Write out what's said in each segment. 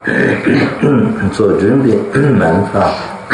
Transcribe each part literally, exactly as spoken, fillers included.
So during the mantra,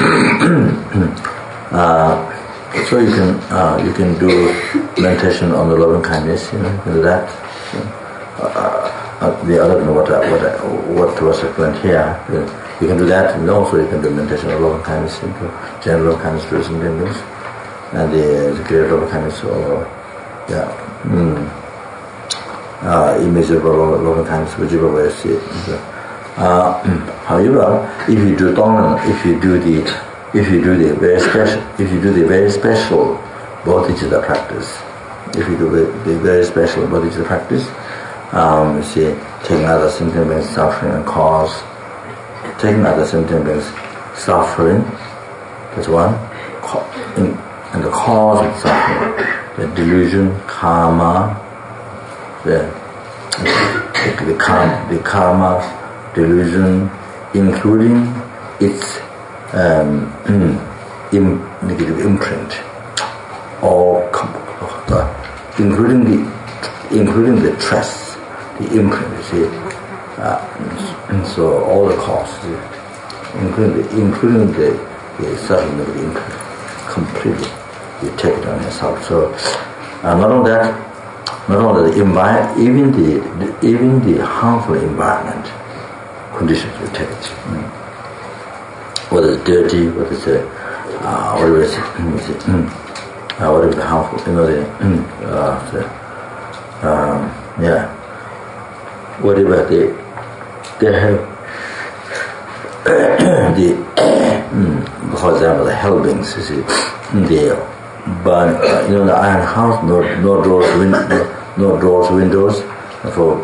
uh, so you can uh, you can do meditation on the loving kindness. You know, you can do that. So, uh, uh, the other, you know, what uh, what uh, what was explained here. Uh, you can do that, and also you can do meditation on loving kindness, general loving kindness to some beings, and the, the greater loving kindness, or yeah, mm, uh, immeasurable loving kindness, whichever way you see it. Uh, however, if you do Donglen, if you do the, if you do the very special, if you do the very special bodhicitta practice, if you do the, the very special bodhicitta practice, um, you see, taking other sentient beings' suffering and cause, taking other sentient beings' suffering, that's one, in, and the cause of suffering, the delusion, karma, the the, the, karma, the karma. Delusion, including its um, im, negative imprint, or uh, including the including the trace, the imprint. You see, uh, and so all the causes, including the, including the, the subtle negative imprint, completely you take it on yourself. So uh, not only that, not only the environment, even the, the even the harmful environment conditions you take it. Mm. Whether it's dirty, whether it's uh, uh, whatever it's, mm, uh, whatever the harmful, you know, the, mm, uh, the um, yeah, whatever they they have the mm, for example the hell beings, you see, they burn, uh, you know, the iron house, no no doors, win, no, no doors, windows for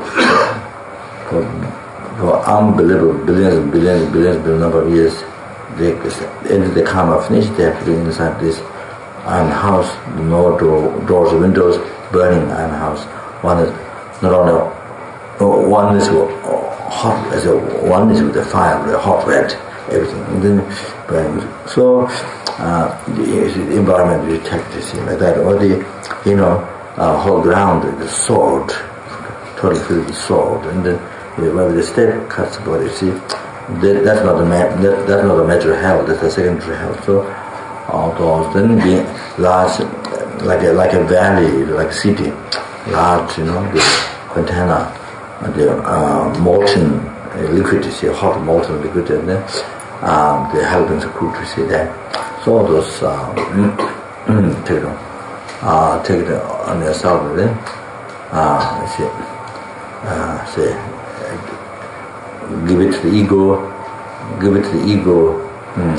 for. For unbelievable billions and billions and billions, billion number of years, they, into the karma finish, they have to be inside this iron house, no door, doors or windows, burning iron house. One is not only, one is hot, as a, one is with the fire, with the hot, red, everything, and then burning. So, uh, the, the environment we take this like that, or the, you know, uh, whole ground, the sword, totally filled with sword, and then whether the step cuts the body, see, that, that's not the ma- that, that's not the major health, that's the secondary health. So outdoors, then the large, like a like a valley, like a city, large, you know, the container, the uh, molten uh, liquid, you see, hot molten liquid, and then um, the helpings of food, you see that. So all those uh, take it, uh, take it on yourself, and then uh, you see, uh, see. Give it to the ego, give it to the ego mm,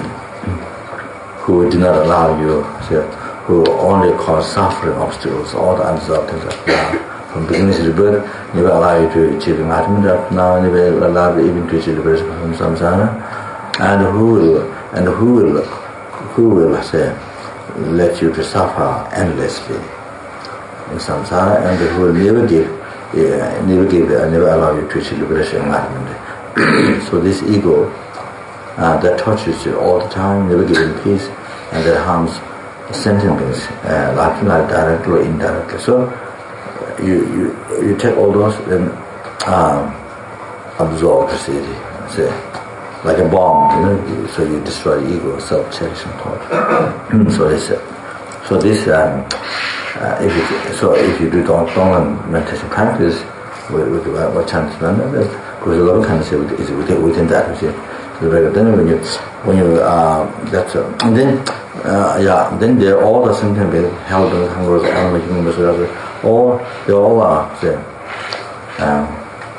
who did not allow you, so, who only cause suffering, obstacles, all the unresolved things up now. From beginning to the birth, never allow you to achieve enlightenment up now, never allow you even to achieve liberation from samsara. And who will, and who will, who will say, let you to suffer endlessly in samsara, and who will never give, yeah, never give, uh, never allow you to achieve liberation and enlightenment. So this ego uh, that touches you all the time, never giving peace, and that harms sentient beings, uh, like, like directly or indirectly. So uh, you, you you take all those and um, absorb the city, say, like a bomb, you know. So you destroy the ego, self-cherishing thought. So this, uh, so this, um, uh, if you, so if you do Donglen meditation practice with with what chance then. Because a lot of kindness is within, within that, you see. So then when you, when you, uh, that's, uh, and then, uh, yeah, then they're all the same thing, hell, hunger, animal, human, whatever, all, they all are, say, um,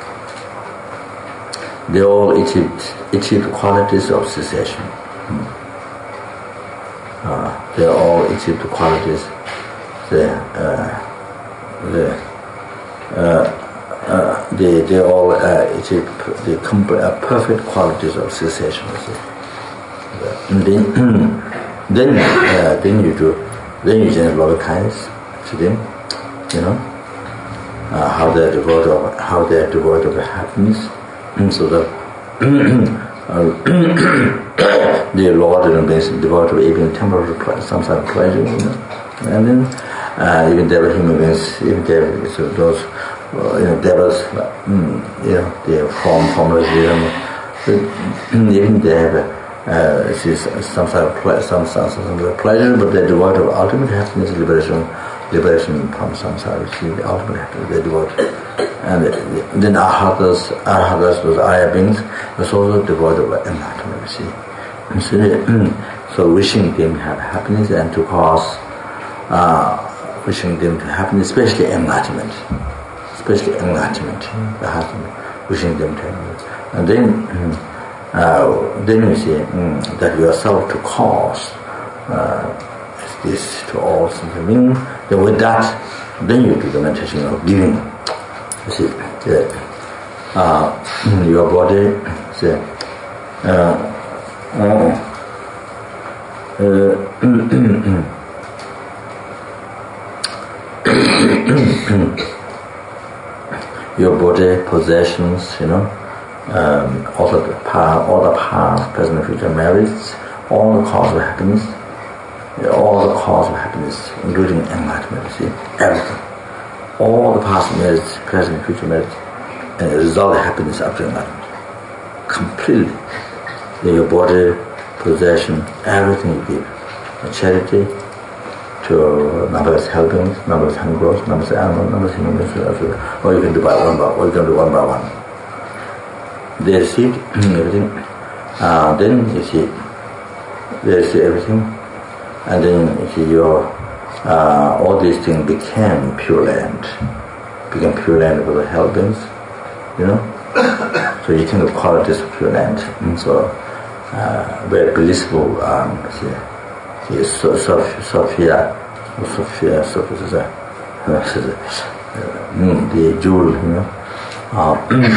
they all achieve, achieve qualities of cessation. Hmm. Uh, they all achieve the qualities, the, uh, the, uh, Uh, they they all uh, achieve the comp- uh, perfect qualities of cessation. Yeah. And then then uh, then you do then you generate a lot of kindness to them, you know, uh, how they're devoid of how they're devoid of happiness, and so that uh, the Lord and basically devoid of even temporary some sort of pleasure, you know, and then uh, even devil human beings, even devil, so those. Uh, you know, devils, mm, you know, they form formless, you know, So even they have a, uh, see, some sort of ple- some, some, some sort of pleasure, but they're devoid of ultimate happiness, liberation, liberation from samsara. See, the ultimate happiness they're devoid. And then arhatas, arhatas, those Arya beings, was also devoid of enlightenment. See, and so, so wishing them to have happiness and to cause, uh, wishing them to happiness, especially enlightenment, especially enlightenment, the husband, wishing them to happiness. And then, uh, then you see mm, that yourself to cause uh, this to all something. Then with that, then you do the meditation of giving. You see, the, uh, your body, see, uh, uh, uh, your body, possessions, you know, um, all the power, all the past, present, future merits, all the cause of happiness, all the cause of happiness, including enlightenment. You see, everything, all the past merits, present, future merits, and result of happiness up to enlightenment, completely. Your body, possession, everything you give, a charity. To numberless helpings, numberless hungers, numberless animals, numberless human beings, or you can do by one by or you can do one by one. They receive everything, uh, then you see, they receive everything, and then you see your, uh, all these things became pure land, became pure land for the helpings, you know. So you think of qualities of pure land, and so uh, very blissful, um, see, Yes, so, so, Sophia, Sophia, Sophia, uh, the jewel, you know, uh,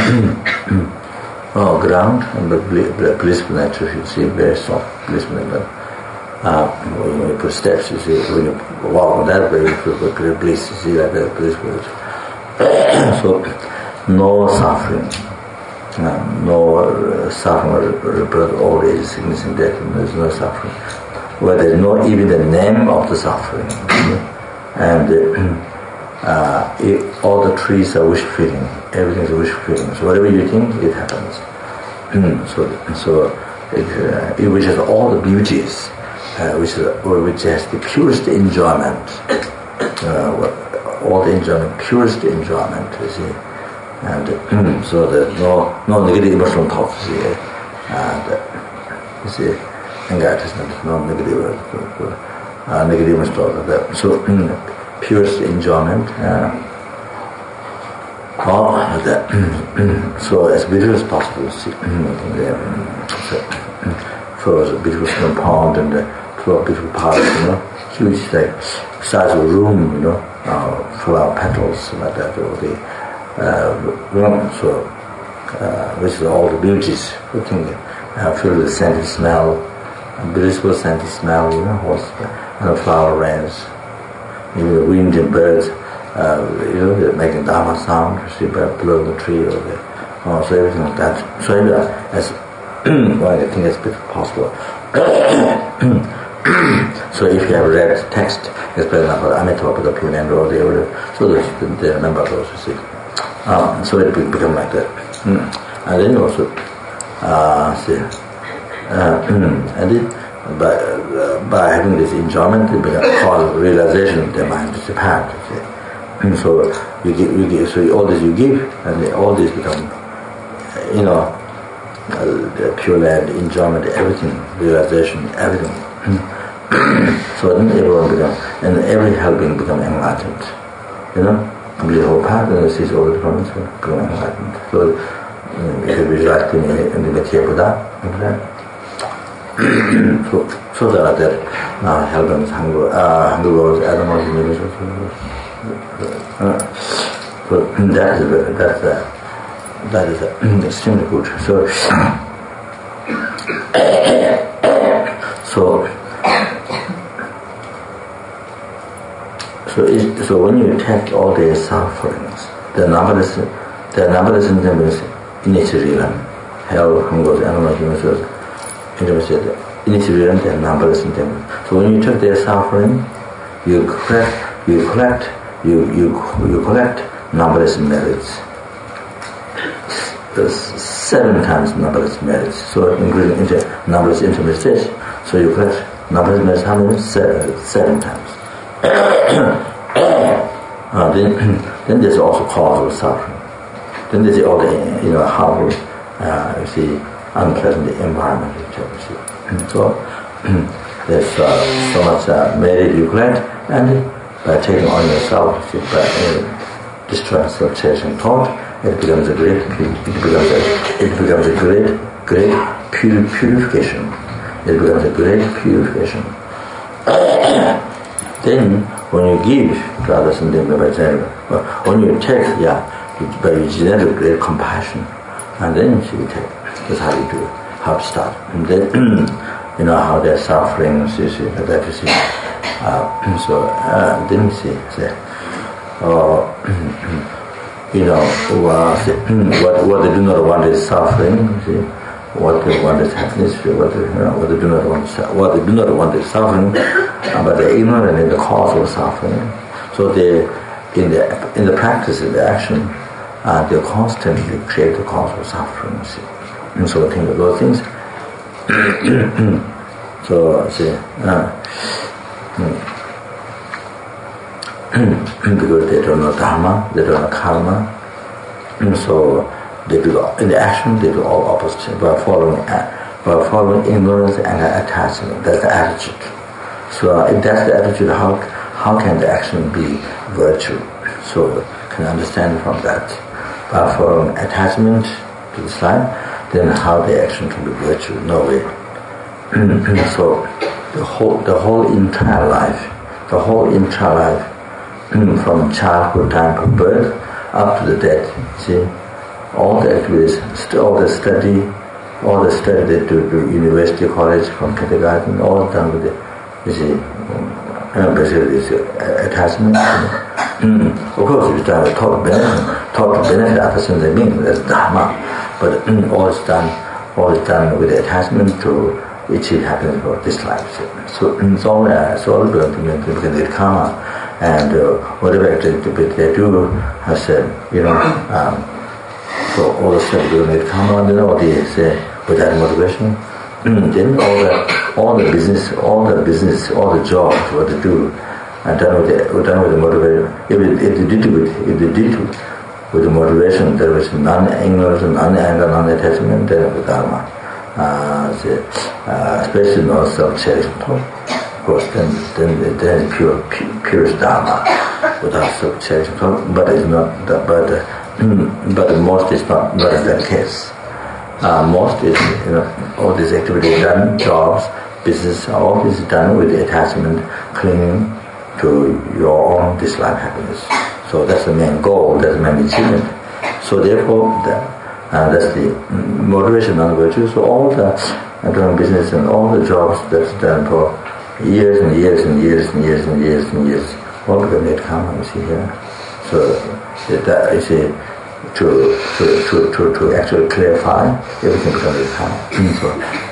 oh, ground, but blissful nature, you see, very soft, blissful nature. Uh, when you put steps, you see, when you walk that way, you feel very bliss, you see, like that blissful nature. So, no suffering, uh, no uh, suffering, rebirth, old age, sickness, and death, and there's no suffering. Where there is no even the name of the suffering, and uh, it, all the trees are wish fulfilling, everything is wish fulfilling. So whatever you think, it happens. so, so it, uh, it which has all the beauties, uh, which is which has the purest enjoyment, uh, all the enjoyment, purest enjoyment. You see, and so there's no no negative emotional thoughts. You see, and you see. Anger is not negative, uh, negative thoughts. So, mm, purest enjoyment. Uh, oh, that, so as beautiful as possible. See, so, for a beautiful small pond and uh, for a beautiful park, you know, huge like size of room, you know, uh, flower petals like that, or the uh, room. So, uh, which is all the beauties. Good thing, uh, filled with scented smell. Blissful scented smell, you know, and the flower rains, even the wind and birds, uh, you know, they're making dharma sound, you see, by blowing the tree, or the, oh, so everything like that. So uh, as well, I think as best possible. So if you have read text, as for example, Amitabha, the Pune or the other, so they remember those, you see. Um, so it become like that. Mm. And then you also uh, see. Uh, and it, by, uh, by having this enjoyment, it becomes called realization. Their mind is apart. And so you give, you give, so all this you give, and all this become, you know, uh, the pure land, enjoyment, everything, realization, everything. So then everyone become, and every helping become enlightened. You know, complete whole path, and it sees all the problems become enlightened. So um, if you visualize in the, in the material Buddha, so, so that that uh, helpings, hunger, uh, hunger, animals, individuals. Uh, so that is that is that is extremely good. So, so, so, it, so when you take all these sufferings, the numberless, the numberless symptoms in each realm, hell, hunger, animals, individuals. Initially, and numberless in them. So when you take their suffering, you collect, you collect, you you you collect numberless merits. The seven times numberless merits. So including inter- numberless intimate states. So you collect numberless merits how many? Seven, seven times. uh, then, then there's also causal suffering. Then there's all the you know harmful, uh, you see, unpleasant environment. You see. So there's uh, so much uh, merit you collect, and by taking on yourself, you see, by uh, destroying self-chasing thought, it becomes a great, it becomes a, it becomes a great, great pur- purification. It becomes a great purification. Then, when you give to others, and then by general, when you take, yeah, by you generate great compassion, and then you take. That's how you do it. How to start. And then, you know how they're suffering, you see, that you see. Uh, so, uh, then you see, say, uh, you know, uh, say, what what they do not want is suffering. You see, what they want is happiness. What they, you know, what they do not want is what they do not want is suffering, uh, but they're ignorant in the cause of suffering. So they, in the in the practice, in the action, uh, they constantly create the cause of suffering. You see, and so think of those things. So see, uh, because they don't know dharma, they don't know karma, and so they do in the action they do all opposite by following by following ignorance and attachment. That's the attitude. So uh, if that's the attitude, how how can the action be virtue? So can understand from that by following attachment to the slide, then how the action can be virtue? No way. So the whole the whole entire life, the whole entire life, from childhood time from birth up to the death, see, all the activities, all the study, all the study they do, do university, college, from kindergarten, all done with it. You see, um, basically it's attachment. You know. Of course, it's done with thought benefit, thought to benefit others in the meaning, that's dharma. But mm, all is done, all is done with the attachment to achieve happiness for this life. So mm, it's all, uh, it's all going to get karma, and uh, whatever activity they do, I said, you know, um, so all the stuff going to get karma, and then all the say without motivation, mm, then all the all the business, all the business, all the jobs, what they do, and done with the done with the motivation. If they, if they did it with, if they did it with the motivation, there was non-ignorance, non-anger, non-attachment, then with dharma. Uh, the, uh, especially no self-cherishing thought. Of course, then then then it's pure, pure pure dharma without self-cherishing thought. But it's not. The, but uh, but the most is not not in that case. Uh, most is, you know, all these activities done, jobs, business, all this is done with the attachment, clinging to your own disliked happiness. So that's the main goal, that's the main achievement. So therefore, the, uh, that's the motivation on virtue. So all the uh, doing business and all the jobs that's done for years and years and years and years and years and years, all become net karma, you see here. So that you see, to to to to, to actually clarify, everything becomes net karma. So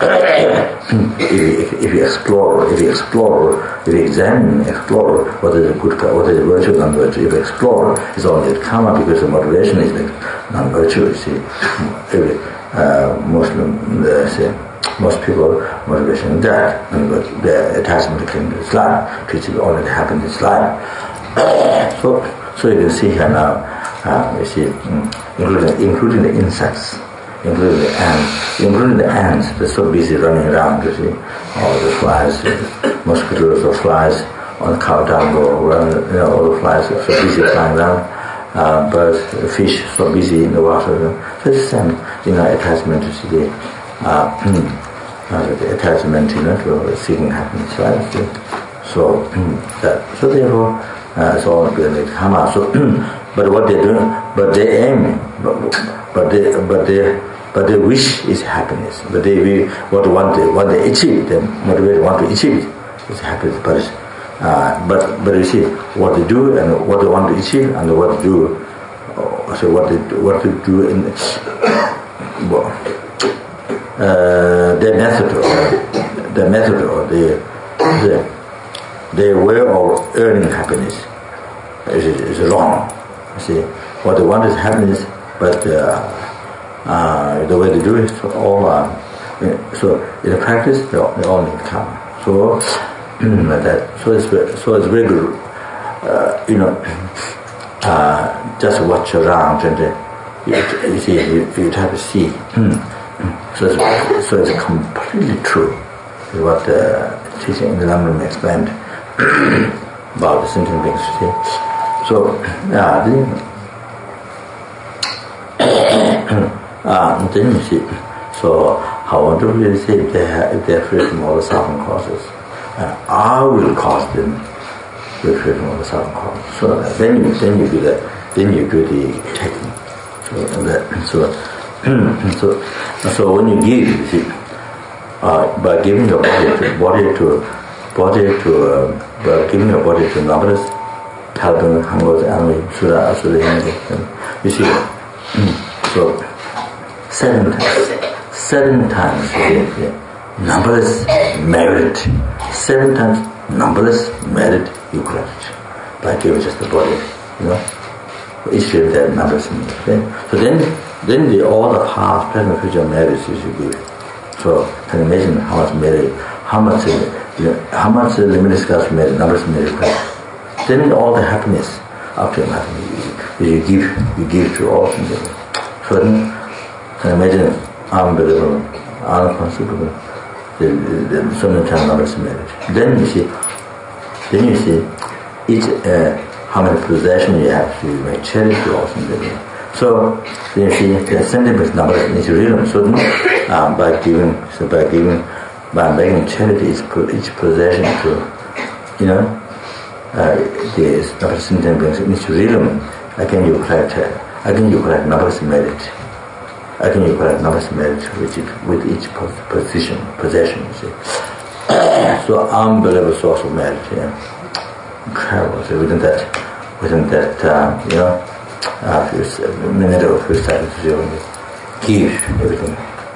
if, if, if you explore, if you explore, if you examine, explore what is a good, what is a virtue, non-virtue. If you explore, it's only karma because the motivation is like non-virtue. You see, every uh, Muslim, uh, say, most people motivation is that, and the attachment to Islam, to achieve all that happens in Islam. So, so you can see here now, uh, you see, including including the insects. Including the ants, including the ants, they're so busy running around, you see, all the flies, mosquitoes or flies on the cow dung go around, you know, all the flies are so busy flying around, uh, birds, fish so busy in the water. So it's the same, you know, attachment to see the, uh, uh, the attachment, you know, to seeking happiness, right? So, that, so therefore, uh, it's all good karma. So, but what they do, but they aim, but, but they, but they, but their wish is happiness. But they, what want they, what they achieve, they motivate, want to achieve is happiness. But, uh, but, but you see, what they do and what they want to achieve and what they do. So what they, what they do in, well, uh, their method, or their method, or their, their, their way of earning happiness is, is wrong. You see, what they want is happiness, but uh, uh, the way they do it, so all uh, so in the practice they all, they all need karma. So like that. So it's very, so it's very good. Uh, you know, uh, just watch around and uh, you, you see you, you try to see. So it's, so it's completely true. What the teaching in the Lamrim explained about the sentient beings. See? So yeah, then, uh, then you see. So how wonderful is it if they have, if they are free from all the suffering causes? Uh, I will cause them to be free from all the suffering causes. So then you then you do that. Then you do the taking. So that so so so when you give, you see. Uh, by giving your body to body to body to uh, by giving your body to numbers, helping hungers, enemy, sura, asura, you see. So seven times, seven times yeah, numberless merit, seven times numberless merit you grant by giving just the body, you know. For each of that numberless merit. Okay? So then, then the all the past, present, future merits you should give. So can you imagine how much merit, how much, you know, how much uh, limitless God's merit, numbers merit, right? Then all the happiness after happiness you, you give, you give to all things. So then, can you imagine unbelievable, unconceivable, the, the, the so many times numbers merit. Then you see, then you see each uh, how many possessions you have to make charity to all things. So then you see the sentiment number is real. So then, um, by giving, so by giving, by making charity each, each possession to, you know, uh, the number sentiment brings each real. Again you collect, uh, again you collect numbers merit. Again you collect numbers merit with each, with each position, possession. You see. So unbelievable source of merit. Yeah. Incredible. So within that, within that, uh, you know. Uh, few, a minute or a few seconds you give everything.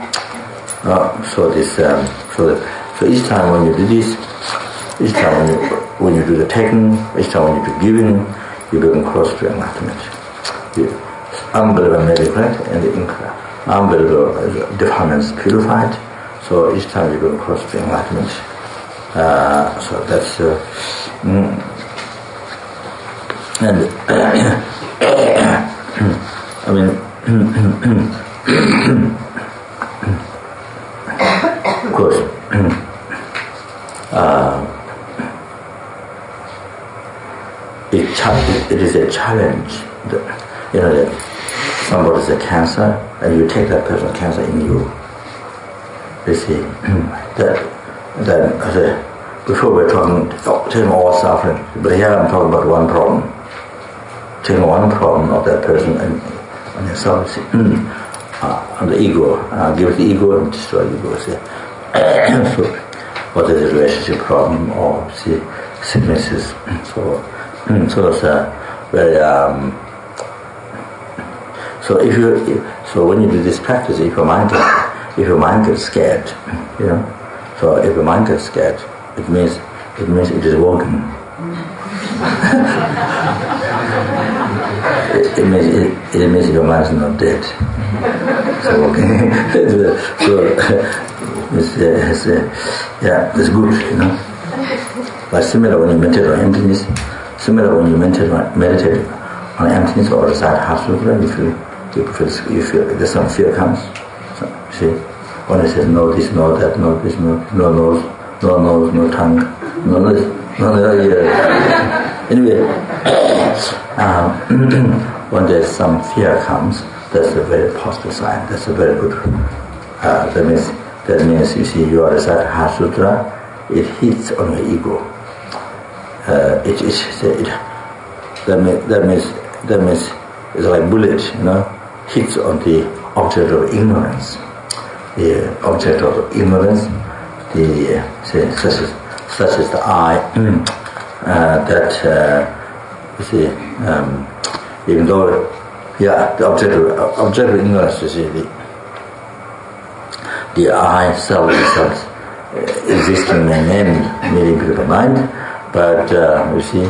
Uh, so this, um, so that, so each time when you do this, each time when you when you do the taking, each time when you do giving, you become close to enlightenment. The unbelievable medical and the unbelievable defilements purified. So each time you become close to enlightenment. Uh, so that's uh, mm, and. I mean, of course, uh, it, cha- it is a challenge. That, you know, that somebody has a cancer, and you take that person's cancer in you. You see, that that uh, before we're talking, taking all suffering, but here I'm talking about one problem. Taking one problem of that person and on yourself, see, uh, on the ego, uh, give it the ego and destroy the ego. See. So, what is the relationship problem or see sicknesses? So, so it's uh, very. Um, so if you, if, so when you do this practice, if your mind, gets, if your mind gets scared, you know, so if your mind gets scared, it means it means it is working. It, it, means, it, it means your mind is not dead. So, okay. So, it's, uh, it's, uh, yeah, it's good, you know. But similar when you meditate on emptiness, similar when you meditate on, meditate on emptiness or recite Heart Sutra, you feel, you feel, you feel there's some fear comes. So, see, when it says no this, no that, no this, no, no nose, no nose, no tongue, no this, no that, yeah. Anyway, um, when there's some fear comes, that's a very positive sign. That's a very good. Uh, that means that means you see you are reciting Heart Sutra, it hits on your ego. Uh, it, it, it that means that means that means it's like bullet, you know, hits on the object of ignorance. The object of ignorance, the uh, say, such as such as the eye. Uh, that uh, you see, um, even though, yeah, the object of, object of ignorance, you see, the, the I self itself uh, existing in many many people mind, but uh, you see,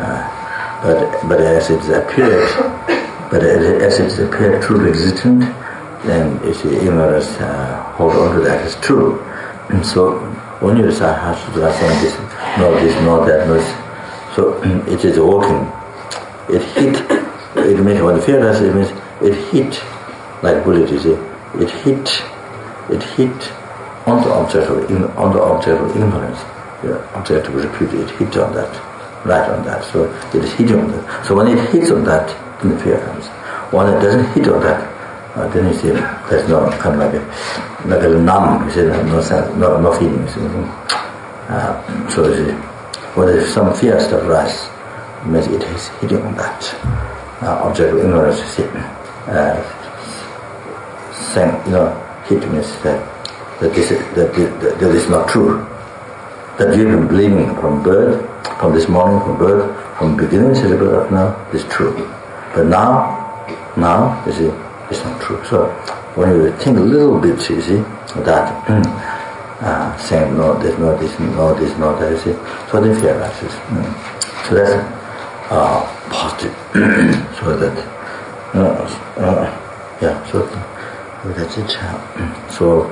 uh, but but as it appeared, but as it appeared truly existent, then you see ignorance uh, hold on to that is true. And so when you say Hasudra saying this, no this, no that, no this, so it is working. It hit, it means when the fearless, it means it hit, like bullet you see, it hit, it hit on the object of, on the object of ignorance. The object of repute, it hit on that, right on that. So it is hitting on that. So when it hits on that, then the fear comes. When it doesn't hit on that, uh, then you see there's no kind of like a, like a numb, you see, no sense, no, no feeling. You see. Uh, so you see, when there's some fear that rises, it means it is hitting on that uh, object of ignorance. You see, uh, saying, you know, hit means that that this is, that, that, that this is not true. That you've been believing from birth, from this morning, from birth, from beginning to the birth up now, is true. But now, now, you see, it's not true. So when you think a little bit, you see, that mm, uh, saying no, this, no, this, no, this, no, that, you see, so they fear rises. Mm. So that's uh, positive. So that, uh, uh, yeah, so that's it. So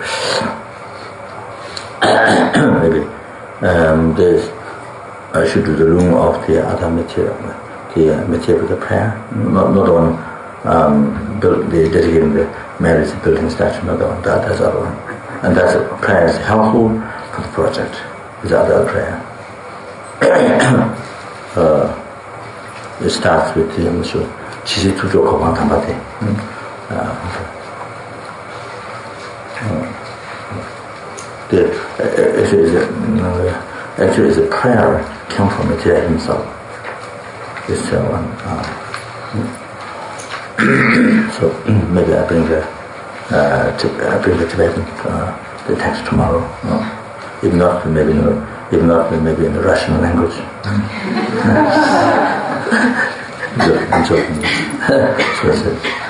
maybe. Um, there's, I should do the room of the other material, the uh, material of the prayer, not not on um, build, the dedicating the marriage building statue, not on that, that's other one. And that's prayer is helpful for the project. Is other prayer. uh, it starts with the Monsieur Chisi Tujo Kopang Tambate. The, uh, actually, is a, uh, actually, is a prayer came from the Buddha himself. This uh, one. Uh, so maybe I bring the uh, t- I bring the Tibetan uh, the text tomorrow. No? If not, maybe in the, if not, maybe in the Russian language. I'm joking. So that's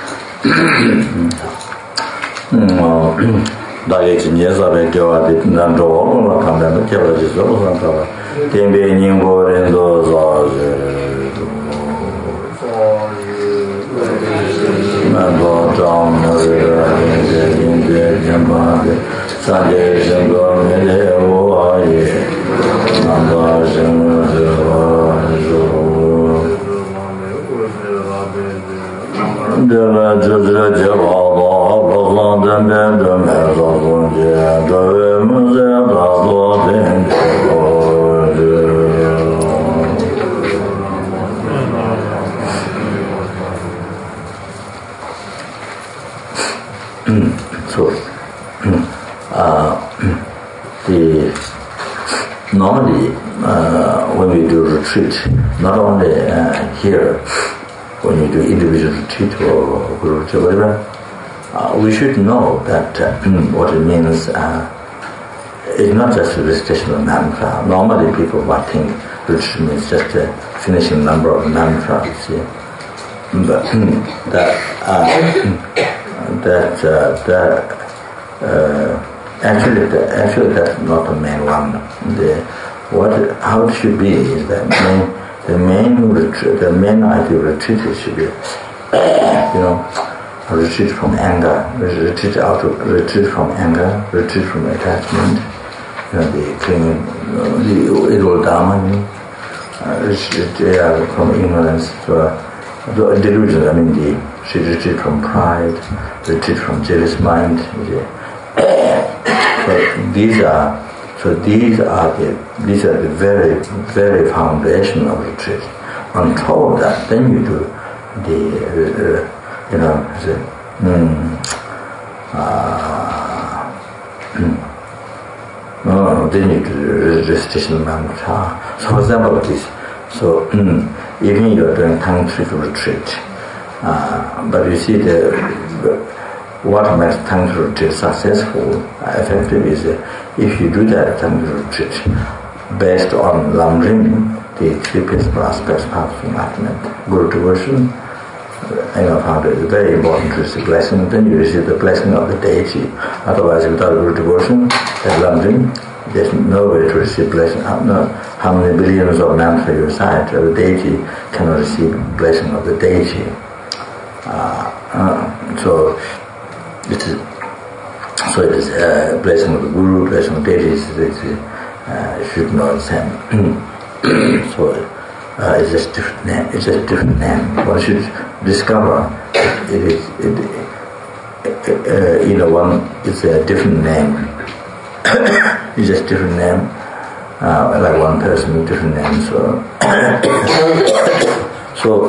it. 다게 진예사베 교와디 난도로 감다는 겨러지 저로서 템베 닝고렌도 자제 만도 장머리 인데 잠바데 산제 정도메 오아예 만도 정도 데라 저저 저바 So, uh, the normally uh, when we do retreat, not only uh, here, when we do individual retreat or group retreat, whatever. Uh, we should know that uh, what it means uh, is not just a recitation of mantra. Normally people might think retreat means just a finishing number of mantras, see. But that uh, that uh, that uh, actually the, actually that's not the main one. The what how it should be is that main, the main retreat, the main idea of retreat should be you know. Retreat from anger, retreat out of, retreat from anger, retreat from attachment, you know, the clinging, the evil dharma, you know, uh, retreat uh, from ignorance, so, uh, the delusion, I mean, the retreat from pride, retreat from jealous mind. The, so these are, so these are the, these are the very, very foundation of retreat. On top of that, then you do the. Uh, You know, the, mm, uh, mm, no, then you do recitation mantra. So, for example, this. So, mm, even you're doing tantric retreat, uh, but you see the what makes tantric retreat successful, uh, effective is uh, if you do that tantric retreat based on Lamrim, the three principal aspects of enlightenment, Guru devotion. You know, found it very important to receive blessing. Then you receive the blessing of the deity. Otherwise, without Guru devotion, as Lamrim, there's no way to receive blessing. No, how many billions of mantra you recite, the deity cannot receive blessing of the deity. Uh, uh, so, it is, so it is uh, blessing of the Guru, blessing of deities, it uh, should know the same. So uh, it's just different name. It's just different name. One should discover it is it, it, uh, you know one it's a different name. It's just different name. Uh, like one person with different names. So, so,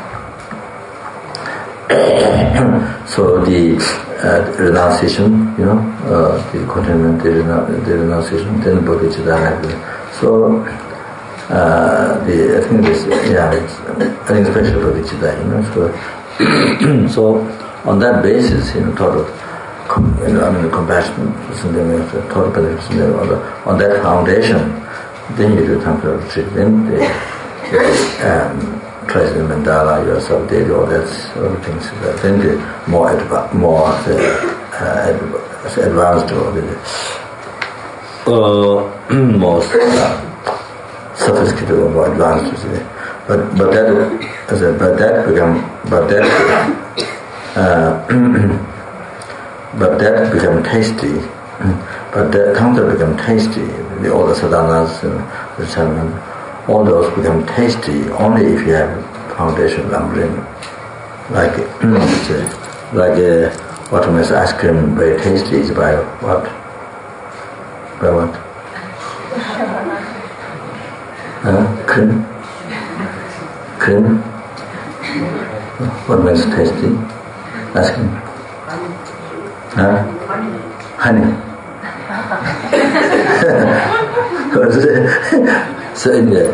so the uh, renunciation, you know, uh, the contentment, the, renu- the renunciation, then bodhicitta. So, uh, the I think this, yeah, it's, I think especially bodhicitta, you know. So, so on that basis, you know, thought of. You know, I mean, compassion, total benefits, on that foundation, then you do temporary retreat. Then the, the um, President Mandala, yourself, did all that sort of things. Then the more adva- more the, uh, advanced or the uh, more uh, sophisticated or more advanced. But but that as a, but that become but that. Uh, But that become tasty. But that counter become tasty. The, all the sadhanas, uh, the chaman, all those become tasty only if you have foundation of Lamrim. Like, uh, like uh, what makes ice cream very tasty is by what? By what? Uh, cream. Cream. What makes it tasty? Ice cream. Huh? Honey. So in the,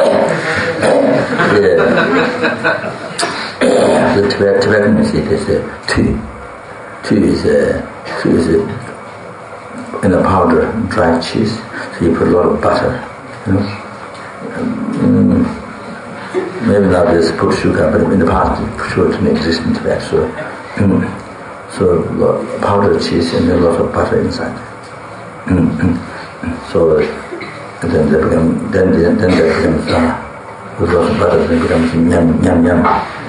the, the Tibet, Tibetan music is a tu. Tu is a tu is a in a powder dry cheese. So you put a lot of butter. You know? um, maybe nowadays put sugar, but in the past sugar didn't exist in Tibet. So. Um, So powdered cheese and a lot of butter inside. So then they become then they, then they becomes uh, with lots of butter then becomes yum yum yum.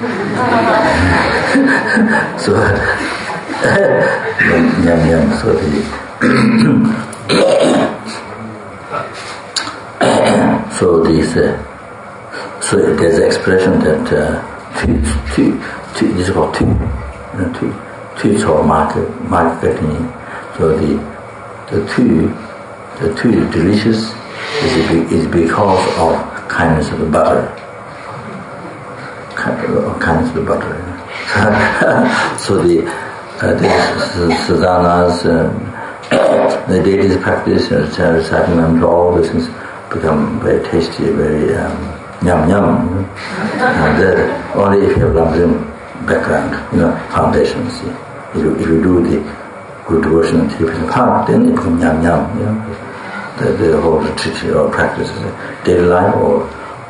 So yum yum. So the so this uh, so there's an expression that uh, two two two this is called two you know, two. Two or market marketing. So the the two the two is delicious is is because of kindness of the butter. Kindness of the butter. So the uh, the sadhanas, uh, the daily practice, uh, reciting all these things become very tasty, very um, yum yum. And uh, only if you have Lamrim background, you know, foundations. See. If you, if you do the good devotion and three percent part, then it becomes yum yum, you know. The, the whole retreat or practice is a daily life or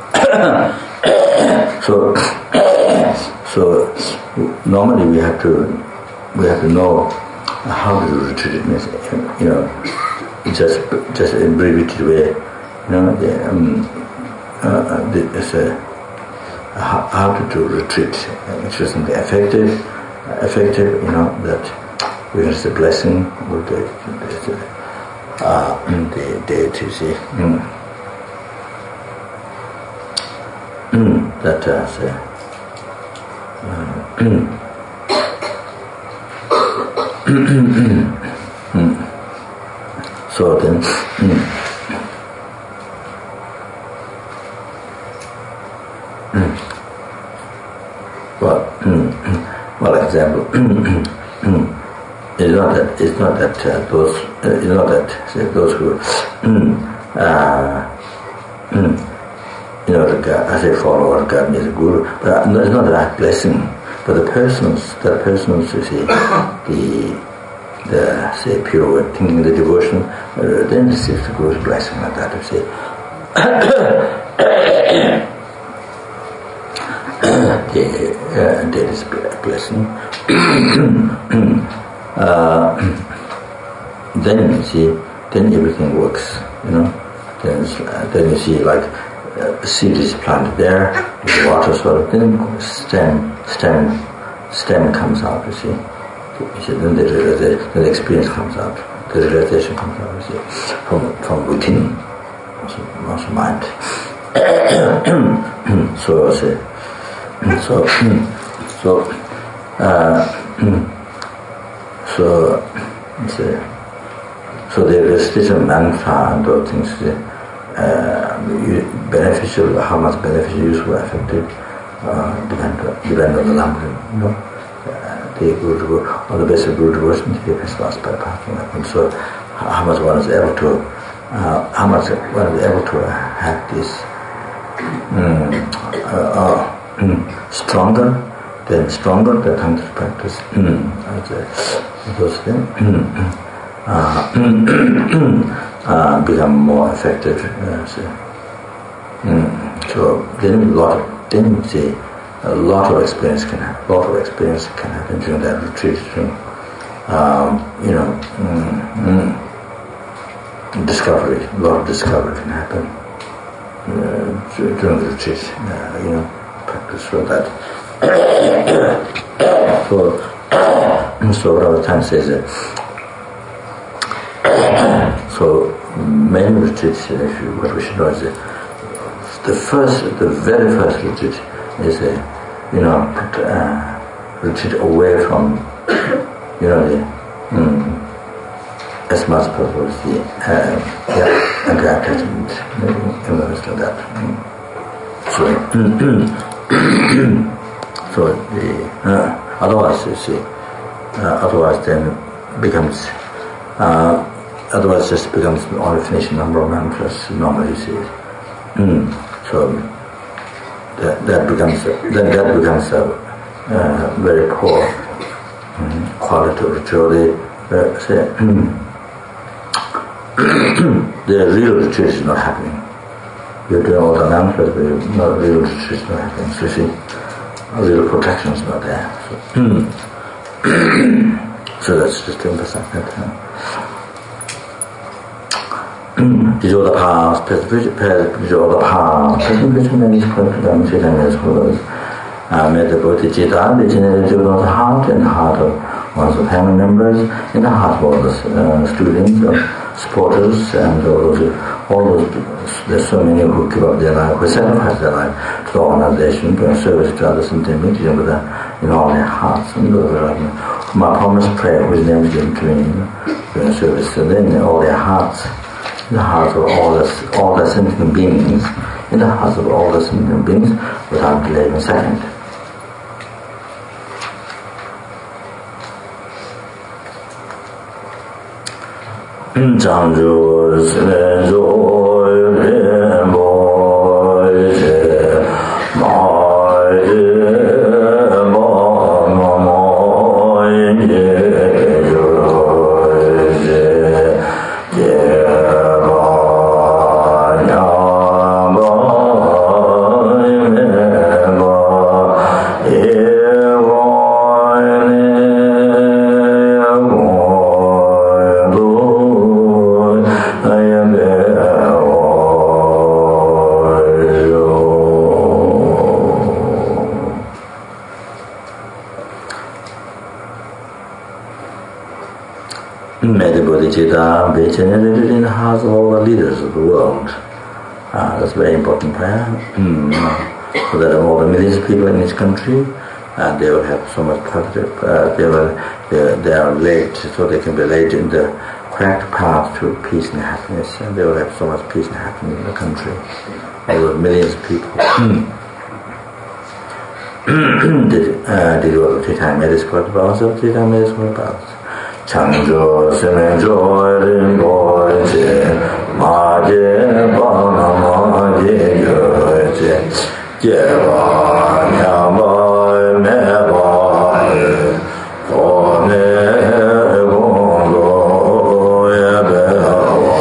so so normally we have to we have to know how to do retreat. It means, you know, just just in abbreviated way, you know, the, um, uh, the, it's a how, how to do retreat. It's just something effective. Effective, you know, that witness the blessing of the, the, uh, the deity, see. Mm. Mm. That, uh, say, uh, mm. Mm. So then, mm. Mm. Well, mm. Well, example, it's not that it's not that uh, those uh, it's not that say, those who uh, you know regard, I say follow or regard me as a guru, but it's not that blessing, but the persons, the persons you see the the say pure thinking, the devotion, uh, then receives the guru's blessing like that. You see. The uh, there is blessing. uh, then you see, then everything works. You know, then uh, then you see like uh, seed is planted there, with water sort of. Then stem stem stem comes out. You see, You see, then the, the, the experience comes out, the realization comes out, you see, from, from within, also, also mind. so, say, so, so, uh, so, say, so the realization of mantra and those things, uh, beneficial, how much beneficial, useful, effective, uh, depend, depend on the number, you know. The good, or the best of good devotion to the lost by passing up. And so, how much one is able to, uh, how much one is able to have this um, uh, uh, stronger, then stronger the tantric practice. Those things uh, uh, become more effective. Uh, so, um, so then a lot, then you see. A lot of experience can happen. A lot of experience can happen during that retreat. During, um, you know, mm, mm, discovery. A lot of discovery can happen uh, during the retreat. Uh, you know, practice for that. so, so what I was trying to say is that. So many retreats. If you, what we should know is that the first, the very first retreat. Is a, you know, uh, retreat away from, you know, the, mm, as much as possible as the, uh, yeah, anti-attachment, immerse like that. Mm. So, so the, uh, otherwise, you see, uh, otherwise then becomes, uh, otherwise just becomes only finishing number of mantras normally, you see. Mm. So, That, that becomes then that becomes a uh, very poor um, quality of ritual. The, uh, say, the real retreat is not happening. You're doing all the mantras, but no real retreat is not happening. So you see, real protection is not there. So, so that's just to emphasize that. Uh, These are the paths, these are the paths, presentation and discipline, as well as made the Bodhicitta, they generated in the heart and the heart of one's family members, in the heart of all the uh, students, uh, supporters, and all those, all those, there's so many who give up their life, who sacrifice their life to the organization, doing service to others and then meeting with them in all their hearts. And those are like, whom I promise prayer, whose name is given to me, doing service, and then in all their hearts. In the hearts of all the all the sentient beings, in the hearts of all the sentient beings, without delay in a second. Bodhicitta be generated in the hearts of all the leaders of the world. Uh, that's a very important prayer. Mm. So that all the millions of people in each country, uh, they will have so much positive, uh, they will, they, they are led, so they can be led in the correct path to peace and happiness, and they will have so much peace and happiness in the country. All the millions of people. did, uh, did you all the three time medicine about also three time medicine about Changjo, Semenjo, Rinpo, Maje, Bana, Maje, Yoje, Jeva, Nyama, Meba, Kone, Gondo, Yebe,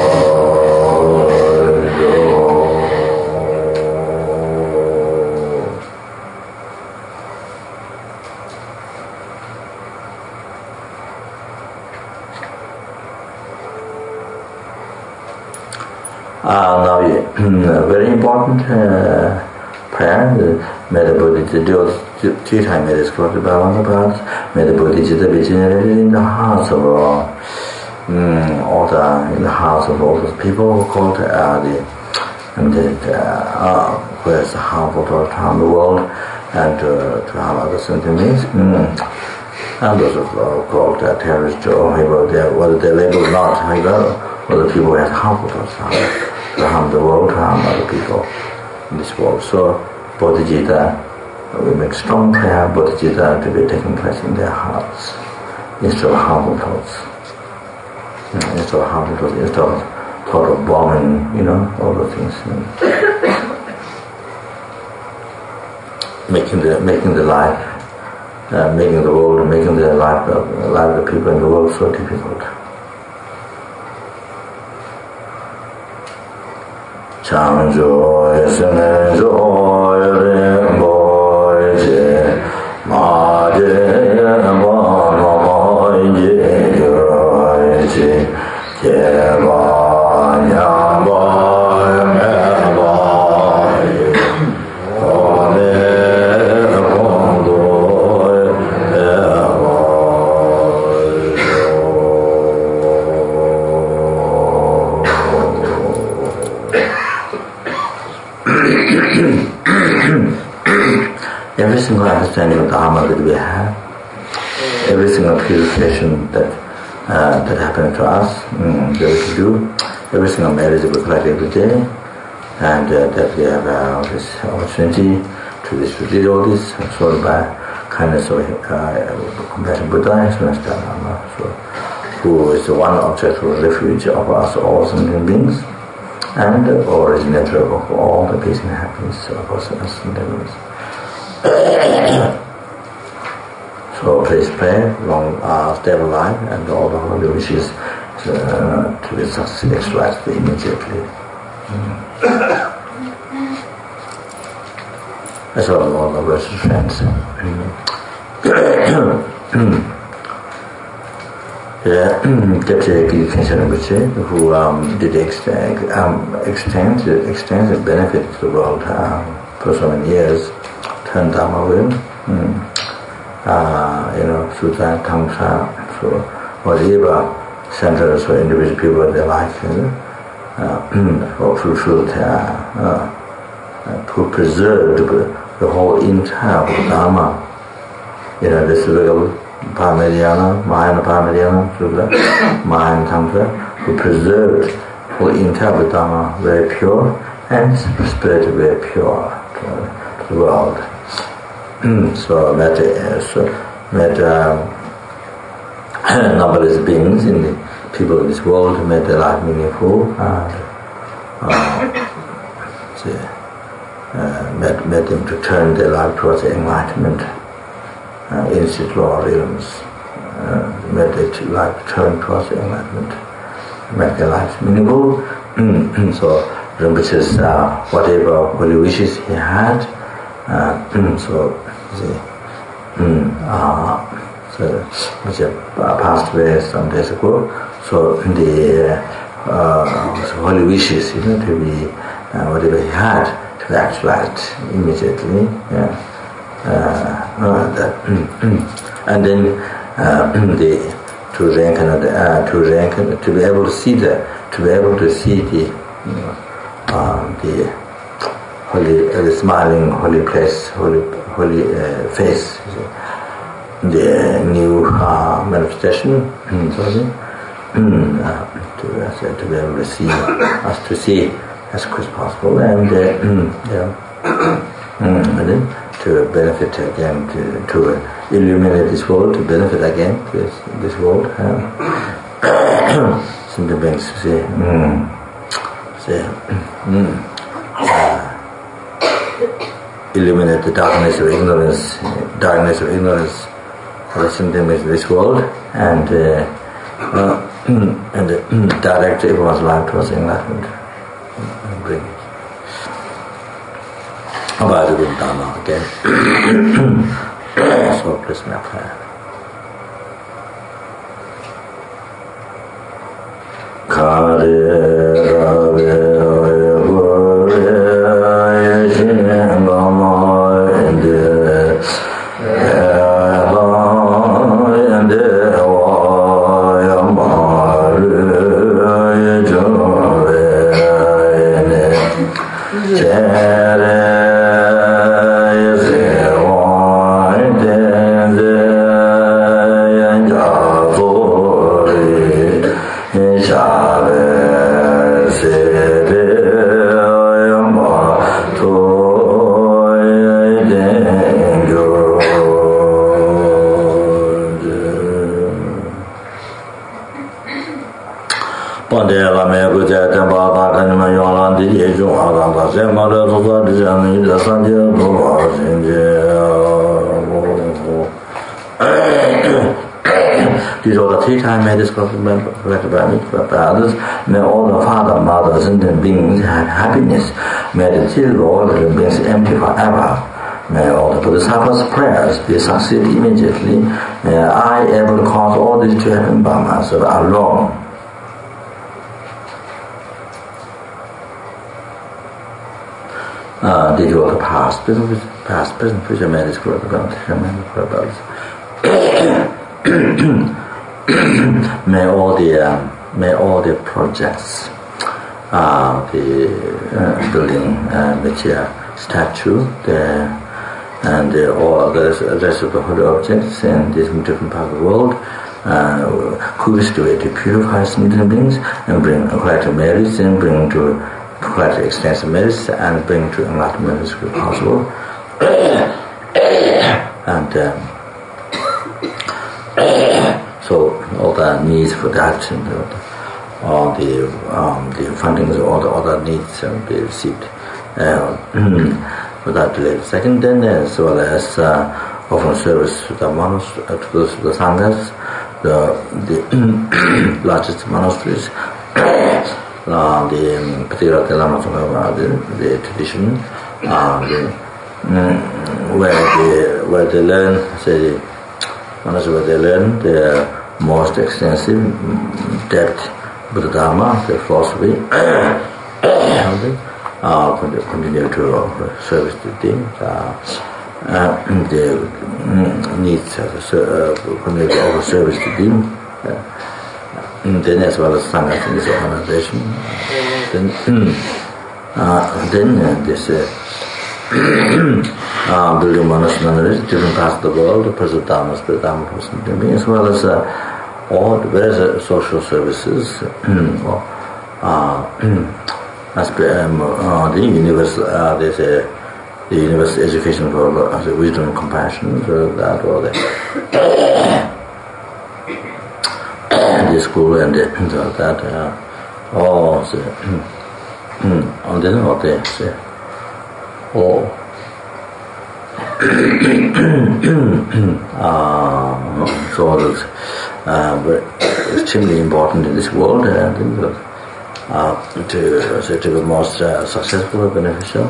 Uh, now, yeah, very important uh, prayer, the Metta Bodhicitta, three times it is quoted by one of the may the Bodhicitta be generated in the hearts of all, um, all the, in the hearts of all those people who called uh, the, and the, uh, who has harmful thoughts around the world and uh, to harm other sentient beings. Mm. And those of uh, called uh, terrorists or whatever, whether they're labeled or not, whether people have harmful thoughts to harm the world, to harm other people in this world. So Bodhicitta, we make strong prayer, Bodhicitta to be taking place in their hearts instead of harmful thoughts. Mm, instead of harmful thoughts, instead of thought of bombing, you know, all those things. Mm. Making the making the life, uh, making the world, making the life of the life of the people in the world so difficult. Changjo yasene jo yembo je ma je ma ma je yo je je ba nya ba me ba o ne ko do every single understanding of Dharma that we have, every single purification that uh, that happens to us, mm, that we can do, every single marriage that we collect every day, and uh, that we have uh, this opportunity to distribute all this, so by kindness of uh, compassion Buddha, experience Dharma, so who is the one object of refuge of us all sentient beings, and the originator of all the peace and happiness of us as individuals. So please pray, long uh, stable life, and all the holy wishes uh, to be successfully extracted immediately. Mm. As well as all the virtuous friends. Deputy Kanshana Buchi, who um, did extend, um, extend, extend the benefit to the world um, for so many years, turned Dharma will, mm. uh, you know, Sutta, Tamsa, so whatever centers for individual people they like, you know, uh, or fulfilled, uh, uh, to preserve the, the whole entire Dharma, you know, this little Paramahansa, Mahayana Paramahansa, Sutta, Mahayana Tamsa, who preserved whole entire Dharma very pure and spirit very pure to, to the world. So met, uh, so met um, numberless beings in the people in this world, made their life meaningful, and uh, so, uh, met, met them to turn their life towards enlightenment. Uh, instant law realms, uh, made their life turn towards enlightenment, make their lives meaningful. So Rinpoche's uh, whatever holy wishes he had, uh, so see, uh, so which uh, passed away some days ago. So the uh, so holy wishes, you know, to be uh, whatever he had to be actualized immediately. Yeah. Uh, uh, that, and then uh, the to reincarnate, uh, to reincarnate, to be able to see the, to be able to see the, you know, uh, the holy, uh, the smiling holy place, holy, holy uh, face, the new uh, manifestation. Sorry, uh, to uh, to be able to see us to see as quick as possible, and uh, yeah, and then to benefit again, to, to illuminate this world, to benefit again this this world. Simple beings say, mm, say, mm, uh, illuminate the darkness of ignorance, darkness of ignorance of the simple beings of this world, and uh, uh, and uh, direct everyone's life towards enlightenment, and bring it. About the good Dharma again. So please my prayer. Kare Rave Ayavore Yeshin Lama Inde Elam These are the three-time medical collected by me, by others. May all the father, mothers, and the beings have happiness. May the till all the beings empty forever. May all the Bodhisattva's prayers be succeed immediately. May I able to cause all this to happen by myself alone. Uh, these are the past, present, past, present, future medical collected. May all the um, may all the projects, uh, the uh, building, uh, material, statue, the and the, all the rest of the holy objects in these different parts of the world, uh, who wish to, to purify sentient beings and bring collective merits and bring to collective extensive merits and bring to enlightenment as possible. And um, so all the needs for that and the, all the um, the fundings, all the other needs will be received uh, without delay. Second, then as well as uh, offering service to the monasteries, uh, to those the sanghas, the the largest monasteries, uh, the um, particular the Lama Tsongkhapa, the, the tradition, uh, the, um, where they where they learn, say the monastery where they learn the most extensive depth Buddha Dharma, the philosophy, uh, continue to offer service to them. Uh, uh, the needs uh, continue to offer service to them. Uh, then as well as Sangha in this organization. Then, uh, then uh, this uh, uh, building monasteries, different parts of the world, the President Dharma, Spirit Dharma, as well as uh, all the various uh, social services, or, uh, as um, uh, the universal, uh, there's a the universal education for uh, the wisdom and compassion, so that or the the school and the, so that uh, all the on the not there, say all uh, so that uh, but extremely important in this world and uh, uh, to so to be most uh, successful and beneficial.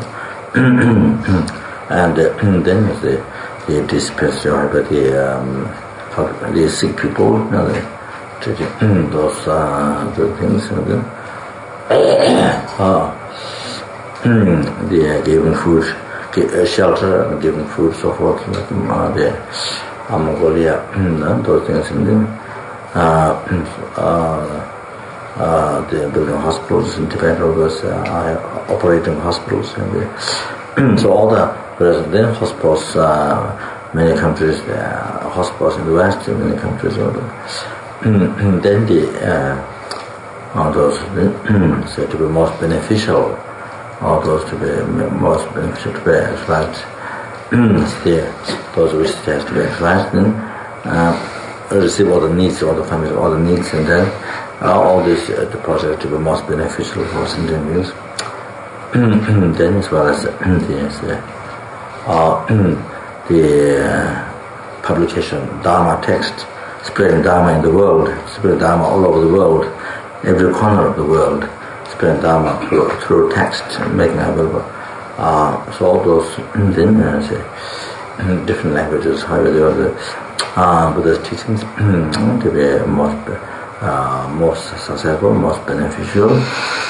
And uh, then the the dispensary, but the um, the sick people, you know, the, those uh, the things, you know, uh, the uh, giving food, uh, shelter, giving food, so forth, like uh, the uh, Mongolia, uh, those things, and then uh, uh, uh, the building hospitals in Tibet, all those uh, operating hospitals, and the, so all the resident hospitals, uh, many countries, uh, hospitals in the West, in many countries, all the, then the uh, all those said to be most beneficial, all those to be most beneficial to be exercised, there, those which has to be exercised, then uh, receive all the needs, all the families, all the needs, and then uh, all this uh, the project to be most beneficial for sentient beings. Then as well as the, uh, the uh, publication Dharma text, spreading Dharma in the world, spreading Dharma all over the world, every corner of the world, spreading Dharma through, through text, making available. Uh, so all those then uh, say, different languages, however they are the uh, Buddha's teachings to be most uh, most successful, most beneficial.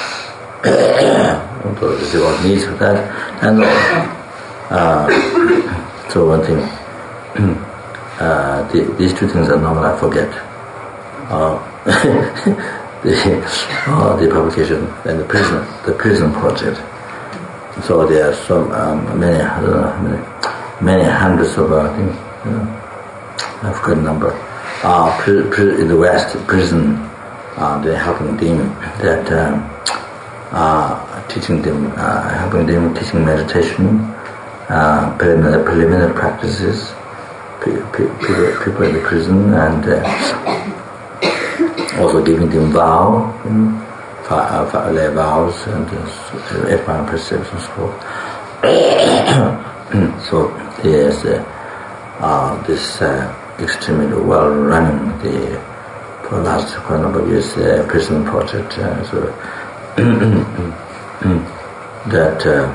So this is what needs for that, and uh, so one thing, uh, the, these two things are normal. I forget uh, the uh, the publication and the prison, the prison project. So there are some um, many, I don't know, many, many hundreds of uh, things. You know, I forgot the number. Uh, pri- pri- in the West, prison uh, the helping them, that um, uh, teaching them, uh, helping them teaching meditation, uh, preliminary, preliminary practices, people, people in the prison, and uh, also giving them vow, you know, their vows and uh, advanced perceptions. So there's uh, uh, this uh, extremely well running the for the last quite a number of years uh, prison project. Uh, so that uh,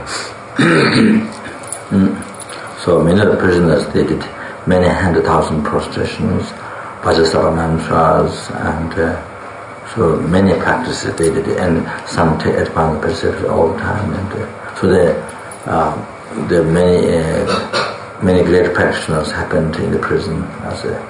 so many of the prisoners, they did many hundred thousand prostrations, Vajrasattva mantras, and uh, so many practices they did, and some take advanced perception all the time. And uh, so there, uh, there are many, uh, many great practitioners happened in the prison as a,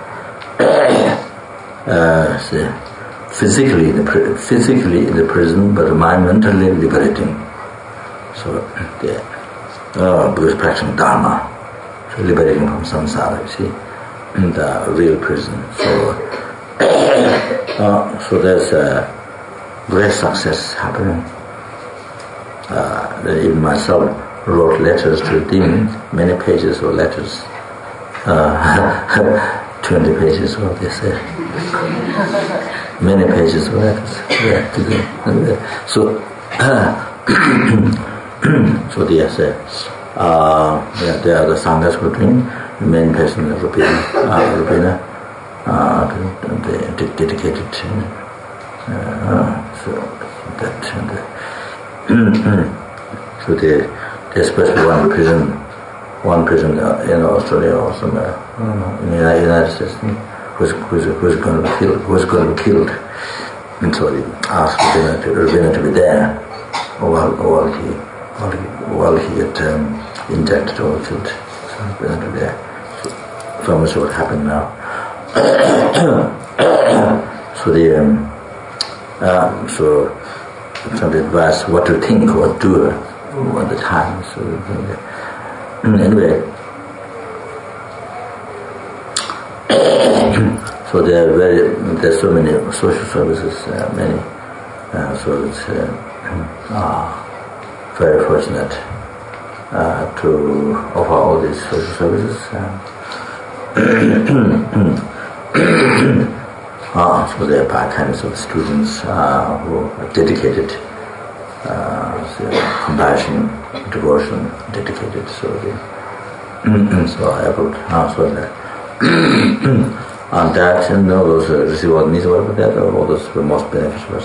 uh, say, physically in the pri- physically in the prison, but mind mentally liberating. So the uh, because practicing Dharma, so liberating from samsara, you see, in the real prison. So uh, so there's a great success happening. Uh, even myself wrote letters to the demons, many pages of letters, uh, twenty pages of this, uh, many pages of letters. Yeah, to the, so, uh, so yes, uh, uh, yeah, there are the sanghas who are doing the main person of Rupina, uh, Rupina, uh, the, the dedicated. Uh, so that. And, uh, so there, there's especially one prison, one prison in Australia or somewhere, uh, in the United States, who's who's who's going to be killed, who's going to be killed, and so they asked Ravina to, Ravina to be there while while he while he while he get um, injected or killed. So Ravina to be there. So, so much what happened now. so the um, um, so. Some advice what to think or do at the time. So anyway, so there are very there's so many social services, uh, many. Uh, so it's uh, uh, very fortunate uh, to offer all these social services. Uh, Ah, so there are part-timers of students uh, who are dedicated, uh, so compassion, devotion, dedicated. So they, so I able uh, so that and that and all those uh, receive all needs, whatever that, all those were most beneficial.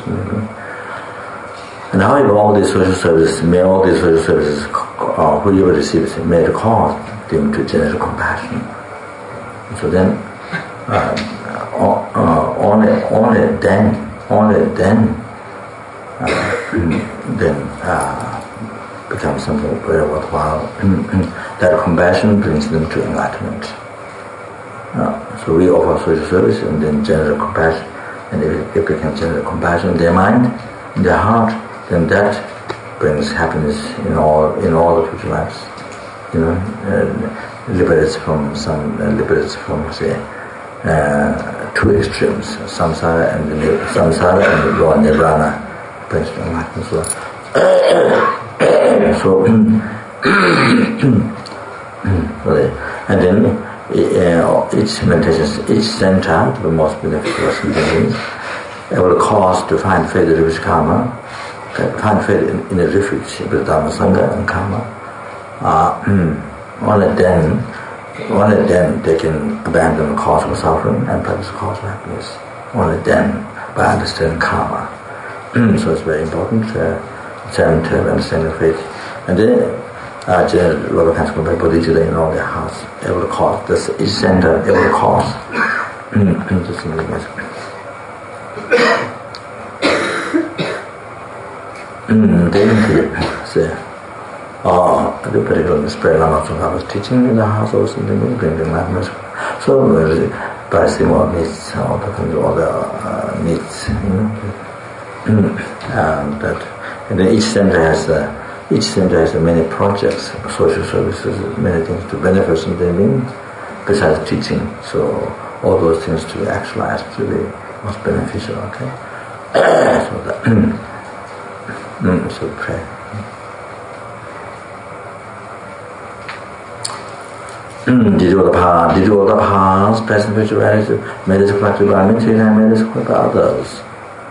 And however, all these social services, may all these social services, uh, whoever receives it, may cause them to generate compassion. So then. Uh, Uh, only, only then, only then, uh, then uh, becomes something very worthwhile. That compassion brings them to enlightenment. Uh, so we offer social service and then generate compassion, and if it becomes generate compassion in their mind, in their heart, then that brings happiness in all in all the future lives. You know, uh, liberates from some, uh, liberates from say. Uh, two extremes, samsara and the samsara and the raw nirvana, brings to enlightenment. So, so and then uh, each meditation, each center, the most beneficial things, it will cause to find faith in refuge karma, find faith in, in a refuge, with Dhamma Sangha and karma. Uh, only then. Only then they can abandon the cause of suffering and practice the cause of happiness. Only then, by understanding karma. So it's very important uh, to understand the faith. And then, uh, generally, a lot of times come by Bodhicitta in all their hearts, able to cause. This each center able to cause. Interesting thing is. Then, say. Or the particular Spirit Lama Tsongkhapa was teaching in the house or something, bringing enlightenment. So by seeing all needs, all the all the uh, needs, you know, and that, and then each center has uh, each center has uh, many projects, social services, many things to benefit from them, besides teaching. So all those things to be actualized to be most beneficial. Okay. so that, mm, so pray. Did all the past, did all the past, present, future, relative, made us collected by material and made us collected by others.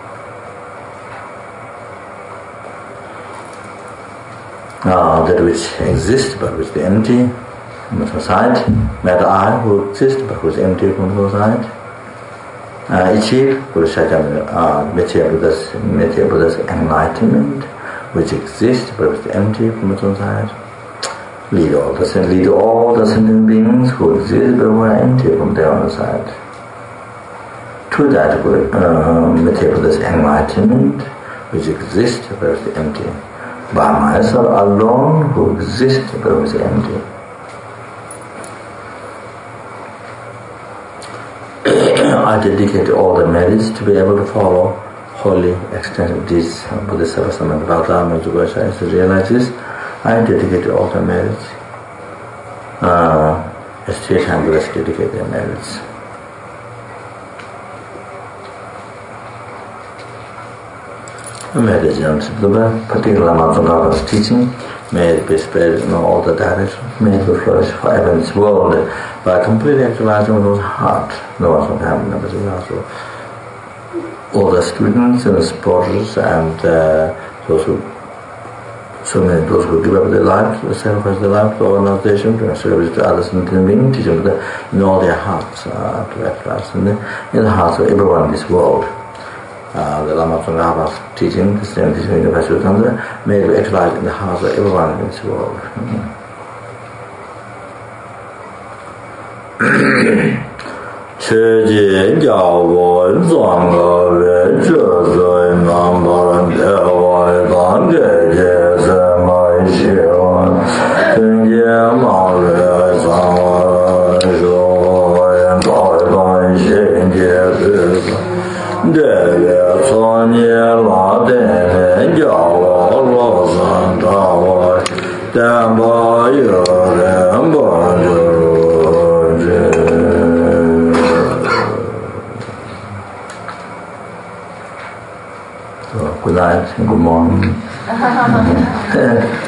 Uh, that which exists but which is empty from the side, matter I who exists but who is empty from the side. Uh, achieve uh, material Buddha's, material Buddha's enlightenment, which exists but which is empty from the side. Lead all the lead all the sentient beings who exist but who are empty from their own side. To that uh, material Buddha's enlightenment, which exists but which is empty. By myself alone who exists but who is empty. I dedicate all the merits to be able to follow holy extent of this Buddhist Sarvasana Bhagavad Gita to realize this. I dedicate all the merits. Uh, as three times Buddhists dedicate their merits. May the gems of the Buddha, particularly Matangava's teaching, may it be spread in all the directions, may it flourish forever in this world by completely actualizing one's heart. No one can have members of also all the students and the supporters and uh, those who, so many those who give up their lives, sacrifice their lives to organization, to service to others and to being, teach them that in all their hearts uh, to actualize in the, in the hearts of everyone in this world. Uh, the Lama Tsongkhapa's teaching, the same teaching in the Vaishuddha, may be actualized in the hearts of everyone in this world. Che Jiao Wen Zhuang Ge Wen Zhe Zui Nan Ba Ren De Wai Dan Ge Jie Se Mai Xie Wan Ten Jie Ma Re Zhang Wai Zhu Yen Dai Dan Xin Jie Zi De Ye Cuan Ye La De Nen Jiao Lo Lo San Da Wai Dan Ba Ye Ren Ba Zhu Zhi. Good night and good morning.